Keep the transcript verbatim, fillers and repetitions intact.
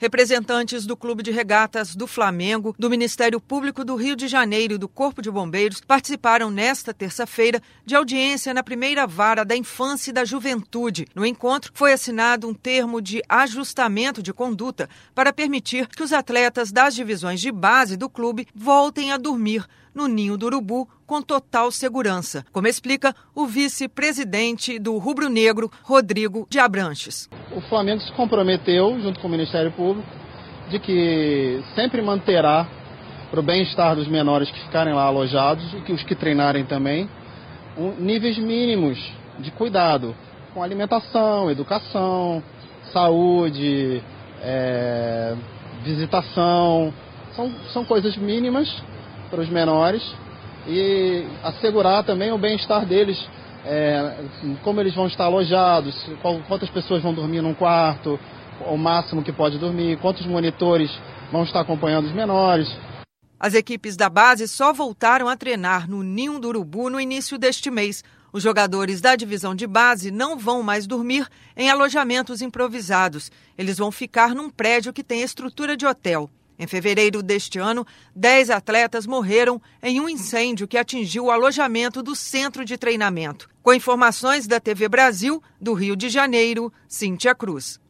Representantes do Clube de Regatas do Flamengo, do Ministério Público do Rio de Janeiro e do Corpo de Bombeiros participaram nesta terça-feira de audiência na primeira vara da Infância e da Juventude. No encontro, foi assinado um termo de ajustamento de conduta para permitir que os atletas das divisões de base do clube voltem a dormir no Ninho do Urubu com total segurança, como explica o vice-presidente do Rubro Negro, Rodrigo de Abranches. O Flamengo se comprometeu, junto com o Ministério Público, de que sempre manterá, para o bem-estar dos menores que ficarem lá alojados e que os que treinarem também, um, níveis mínimos de cuidado com alimentação, educação, saúde, é, visitação. São, são coisas mínimas para os menores e assegurar também o bem-estar deles, é, como eles vão estar alojados, qual, quantas pessoas vão dormir num quarto, o máximo que pode dormir, quantos monitores vão estar acompanhando os menores. As equipes da base só voltaram a treinar no Ninho do Urubu no início deste mês. Os jogadores da divisão de base não vão mais dormir em alojamentos improvisados. Eles vão ficar num prédio que tem estrutura de hotel. Em fevereiro deste ano, dez atletas morreram em um incêndio que atingiu o alojamento do centro de treinamento. Com informações da T V Brasil, do Rio de Janeiro, Cíntia Cruz.